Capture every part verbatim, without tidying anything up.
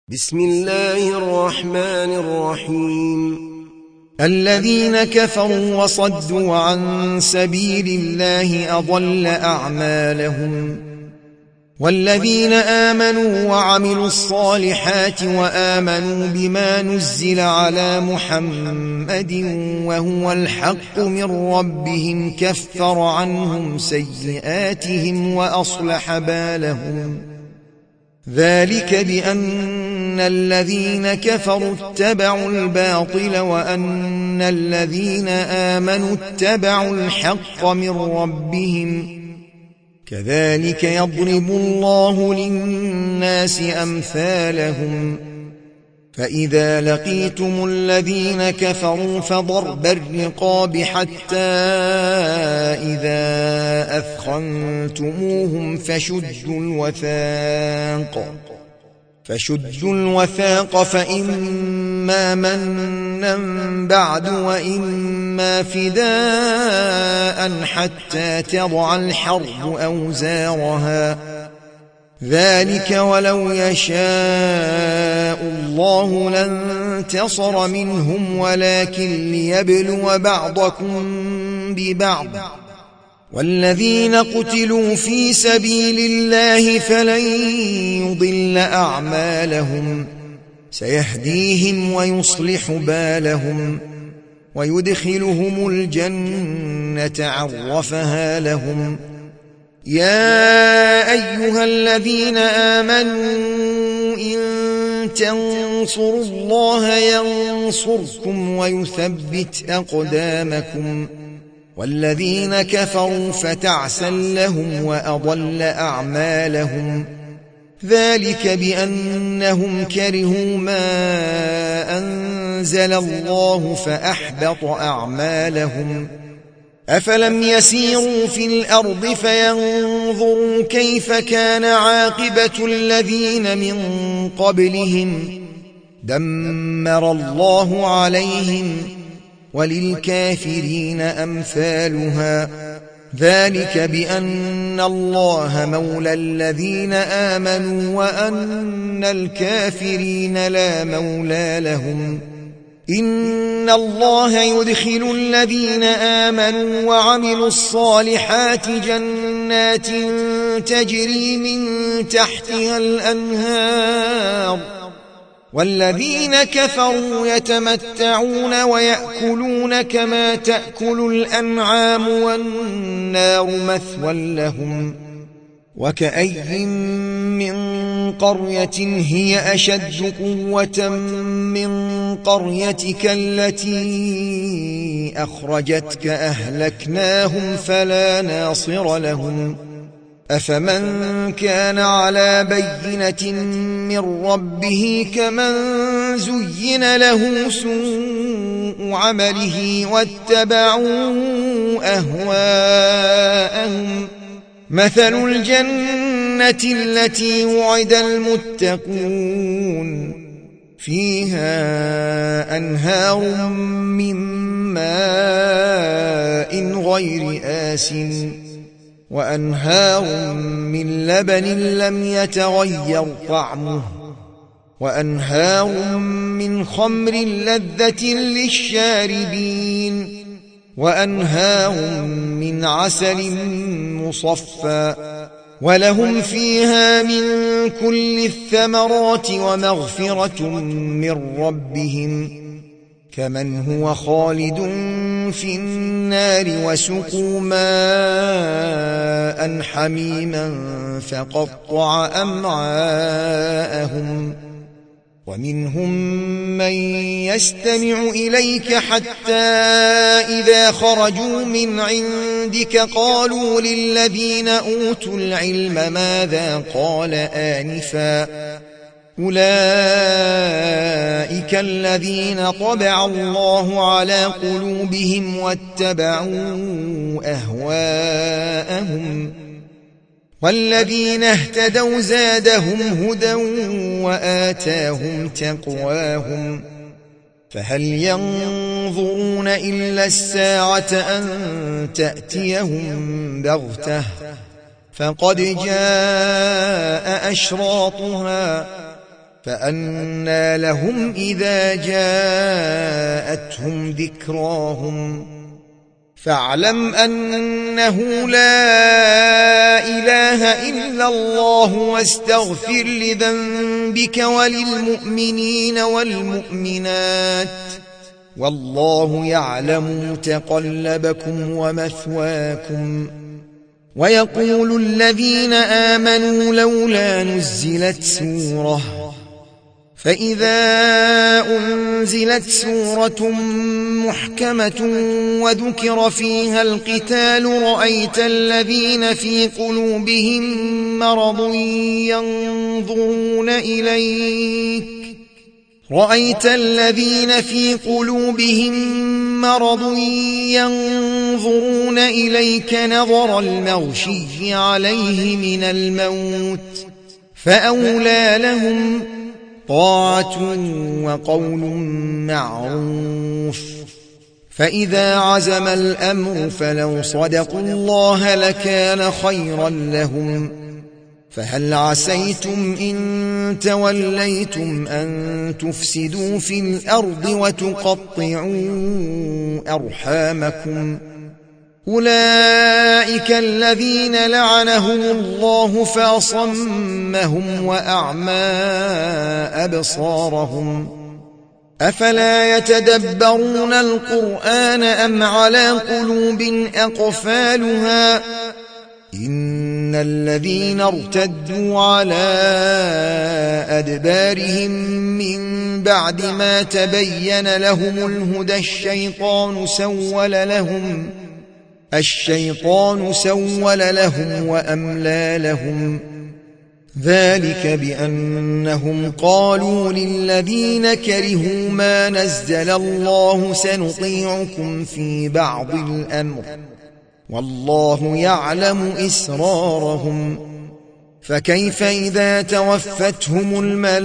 بسم الله الرحمن الرحيم. الذين كفروا وصدوا عن سبيل الله أضل أعمالهم والذين آمنوا وعملوا الصالحات وآمنوا بما نزل على محمد وهو الحق من ربهم كفر عنهم سيئاتهم وأصلح بالهم ذلك بأن الذين كفروا اتبعوا الباطل وأن الذين آمنوا اتبعوا الحق من ربهم كذلك يضرب الله للناس أمثالهم فإذا لقيتم الذين كفروا فضرب الرقاب حتى إذا أثخنتموهم فشدوا الوثاق فشدوا الوثاق فإما منا بعد وإما فداء حتى تضع الحرب أوزارها ذلك ولو يشاء الله لانتصر منهم ولكن ليبلو بعضكم ببعض والذين قتلوا في سبيل الله فلن يضل أعمالهم سيهديهم ويصلح بالهم ويدخلهم الجنة عرفها لهم يا أيها الذين آمنوا إن تنصروا الله ينصركم ويثبت أقدامكم والذين كفروا فتعسا لهم وأضل أعمالهم ذلك بأنهم كرهوا ما أنزل الله فأحبط أعمالهم أفلم يسيروا في الأرض فينظروا كيف كان عاقبة الذين من قبلهم دمر الله عليهم وللكافرين أمثالها ذلك بأن الله مولى الذين آمنوا وأن الكافرين لا مولى لهم إن الله يدخل الذين آمنوا وعملوا الصالحات جنات تجري من تحتها الأنهار والذين كفروا يتمتعون ويأكلون كما تأكل الأنعام والنار مثوى لهم وكأي من قرية هي أشد قوة من قريتك التي أخرجتك أهلكناهم فلا ناصر لهم أفمن كان على بينة من ربه كمن زين له سوء عمله واتبعوا أهواءهم مثل الجنة التي وعد المتقون فيها أنهار من ماء غير آسن وأنهار من لبن لم يتغير طعمه وأنهار من خمر لذة للشاربين وأنهار من عسل مصفى ولهم فيها من كل الثمرات ومغفرة من ربهم كمن هو خالد في النار وسقوا ماء حميما فقطع أمعاءهم ومنهم من يستمع إليك حتى إذا خرجوا من عندك قالوا للذين أوتوا العلم ماذا قال آنفا أولئك الذين طبع الله على قلوبهم واتبعوا أهواءهم والذين اهتدوا زادهم هدى وآتاهم تقواهم فهل ينظرون إلا الساعة أن تأتيهم بغتة فقد جاء أشراطها فأنى لهم إذا جاءتهم ذكراهم فاعلم أنه لا إله إلا الله واستغفر لذنبك وللمؤمنين والمؤمنات والله يعلم متقلبكم ومثواكم. ويقول الذين آمنوا لولا نزلت سورة فإذا أنزلت سورة محكمة وذكر فيها القتال رأيت الذين في قلوبهم مرض ينظرون إليك رأيت الذين في قلوبهم مرض ينظرون إليك نظر المغشي عليه من الموت فأولى لهم طاعة وقول معروف. فإذا عزم الأمر فلو صدقوا الله لكان خيرا لهم. فهل عسيتم إن توليتم أن تفسدوا في الأرض وتقطعوا أرحامكم أولئك الذين لعنهم الله فأصمهم وأعمى أبصارهم أفلا يتدبرون القرآن أم على قلوب أقفالها إن الذين ارتدوا على أدبارهم من بعد ما تبين لهم الهدى الشيطان سول لهم الشيطان سول لهم وأملى لهم ذلك بأنهم قالوا للذين كرهوا ما نزل الله سنطيعكم في بعض الأمر والله يعلم إسرارهم. فكيف إذا توفتهم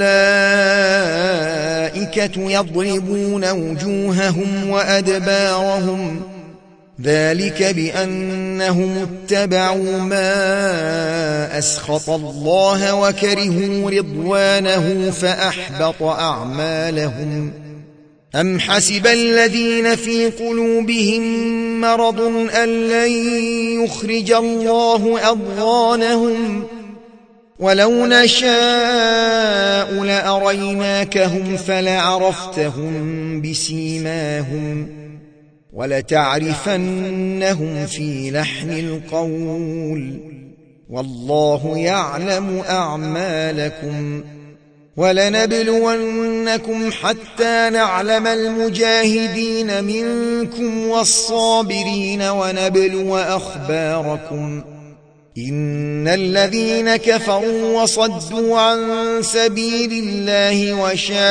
الملائكة يضربون وجوههم وأدبارهم ذلك بأنهم اتبعوا ما أسخط الله وكرهوا رضوانه فأحبط أعمالهم. أم حسب الذين في قلوبهم مرض أن لن يخرج الله أضغانهم ولو نشاء لأريناكهم فلعرفتهم بسيماهم ولتعرفنهم في لحن القول والله يعلم أعمالكم. ولنبلونكم حتى نعلم المجاهدين منكم والصابرين ونبلو أخباركم. إن الذين كفروا وصدوا عن سبيل الله وشاقوا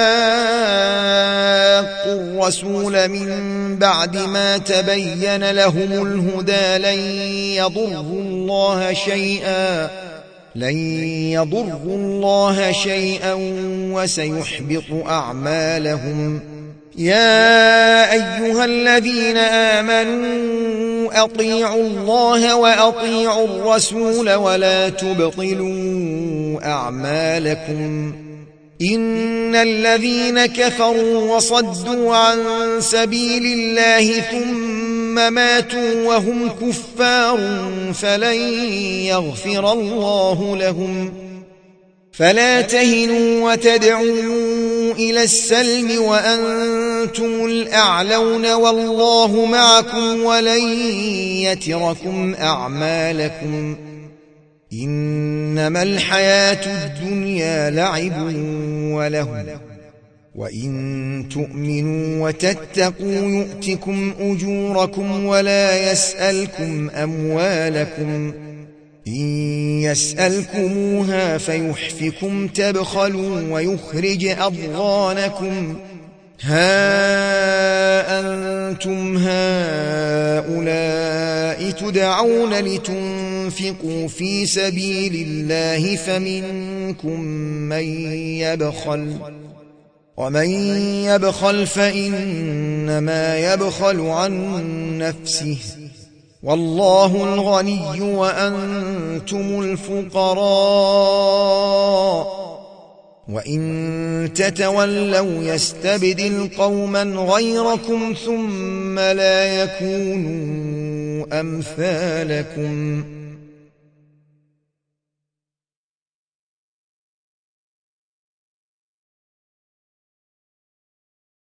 الرسول من بعد ما تبين لهم الهدى لن يضروا الله شيئا لن يضروا الله شيئا وسيحبط أعمالهم. يا أيها الذين آمنوا أطيعوا الله وأطيعوا الرسول ولا تبطلوا أعمالكم. إن الذين كفروا وصدوا عن سبيل الله ثم ماتوا وهم كفار فلن يغفر الله لهم. فلا تهنوا وتدعوا إلى السلم وأنتم الأعلون والله معكم ولن يتركم أعمالكم. إنما الحياة الدنيا لعب وله وإن تؤمنوا وتتقوا يؤتكم أجوركم ولا يسألكم أموالكم. إن يسألكموها فيحفكم تبخلوا ويخرج أضغانكم. ها أنتم هؤلاء تدعون لتنفقوا في سبيل الله فمنكم من يبخل ومن يبخل فإنما يبخل عن نفسه والله الغني وأنتم الفقراء وإن تتولوا يستبدل قوما غيركم ثم لا يكونوا أمثالكم